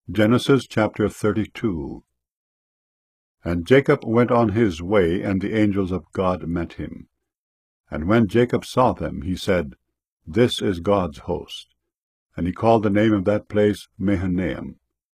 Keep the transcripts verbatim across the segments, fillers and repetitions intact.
Genesis chapter thirty-two. And Jacob went on his way, and the angels of God met him. And when Jacob saw them, he said, This is God's host. And he called the name of that place Mahanaim.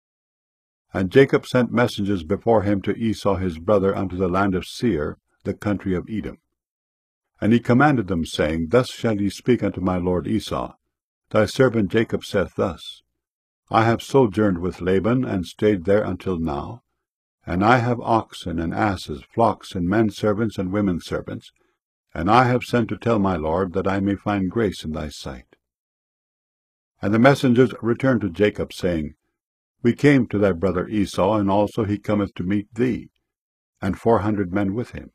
And Jacob sent messengers before him to Esau his brother unto the land of Seir, the country of Edom. And he commanded them, saying, Thus shall ye speak unto my lord Esau. Thy servant Jacob saith thus, I have sojourned with Laban, and stayed there until now. And I have oxen and asses, flocks, and men servants and women servants. And I have sent to tell my lord, that I may find grace in thy sight. And the messengers returned to Jacob, saying, We came to thy brother Esau, and also he cometh to meet thee, and four hundred men with him.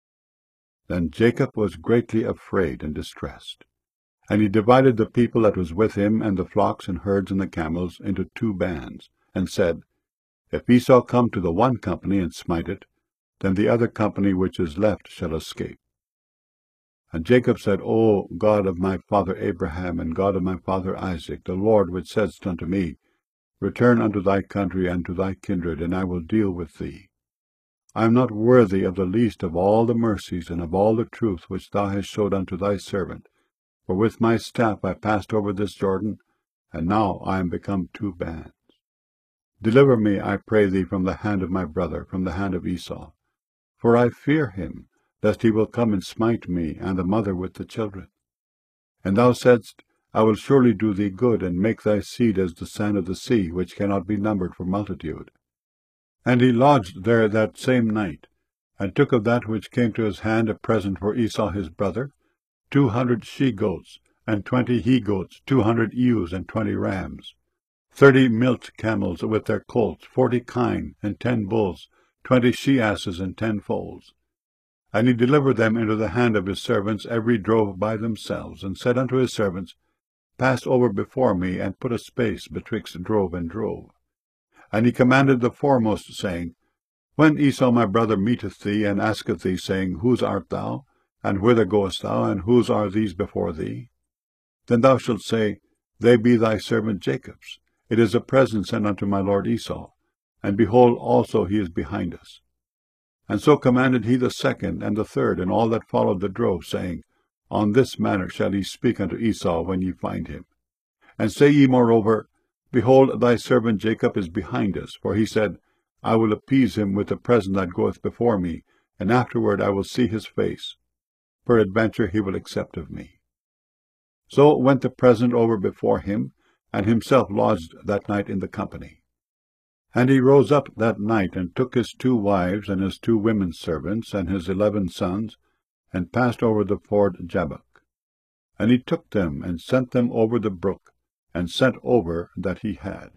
Then Jacob was greatly afraid and distressed. And he divided the people that was with him, and the flocks and herds and the camels, into two bands, and said, If Esau come to the one company and smite it, then the other company which is left shall escape. And Jacob said, O God of my father Abraham, and God of my father Isaac, the Lord which saidst unto me, Return unto thy country and to thy kindred, and I will deal with thee. I am not worthy of the least of all the mercies and of all the truth which thou hast showed unto thy servant. For with my staff I passed over this Jordan, and now I am become two bands. Deliver me, I pray thee, from the hand of my brother, from the hand of Esau. For I fear him, lest he will come and smite me, and the mother with the children. And thou saidst, I will surely do thee good, and make thy seed as the sand of the sea, which cannot be numbered for multitude. And he lodged there that same night, and took of that which came to his hand a present for Esau his brother, two hundred she-goats, and twenty he-goats, two hundred ewes, and twenty rams, thirty milked camels with their colts, forty kine, and ten bulls, twenty she-asses, and ten foals. And he delivered them into the hand of his servants, every drove by themselves, and said unto his servants, Pass over before me, and put a space betwixt drove and drove. And he commanded the foremost, saying, When Esau my brother meeteth thee, and asketh thee, saying, Whose art thou? And whither goest thou, and whose are these before thee? Then thou shalt say, They be thy servant Jacob's. It is a present sent unto my lord Esau, and behold, also he is behind us. And so commanded he the second and the third, and all that followed the drove, saying, On this manner shall ye speak unto Esau when ye find him. And say ye moreover, Behold, thy servant Jacob is behind us, for he said, I will appease him with the present that goeth before me, and afterward I will see his face. Peradventure he will accept of me. So went the present over before him, and himself lodged that night in the company. And he rose up that night, and took his two wives, and his two women servants, and his eleven sons, and passed over the ford Jabbok. And he took them, and sent them over the brook, and sent over that he had.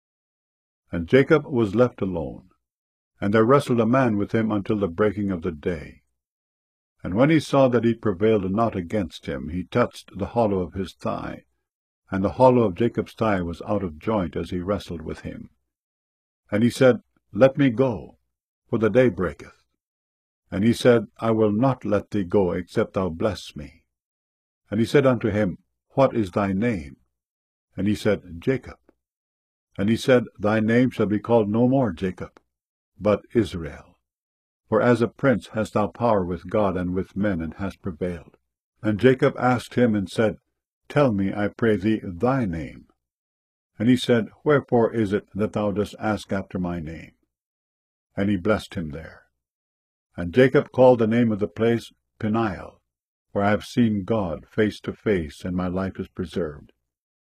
And Jacob was left alone, and there wrestled a man with him until the breaking of the day. And when he saw that he prevailed not against him, he touched the hollow of his thigh, and the hollow of Jacob's thigh was out of joint as he wrestled with him. And he said, Let me go, for the day breaketh. And he said, I will not let thee go, except thou bless me. And he said unto him, What is thy name? And he said, Jacob. And he said, Thy name shall be called no more Jacob, but Israel. For as a prince hast thou power with God and with men, and hast prevailed. And Jacob asked him, and said, Tell me, I pray thee, thy name. And he said, Wherefore is it that thou dost ask after my name? And he blessed him there. And Jacob called the name of the place Peniel, for I have seen God face to face, and my life is preserved.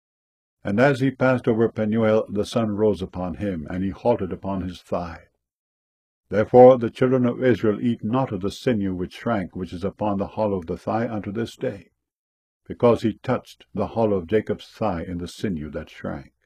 And as he passed over Penuel, the sun rose upon him, and he halted upon his thigh. Therefore the children of Israel eat not of the sinew which shrank, which is upon the hollow of the thigh unto this day, because he touched the hollow of Jacob's thigh in the sinew that shrank.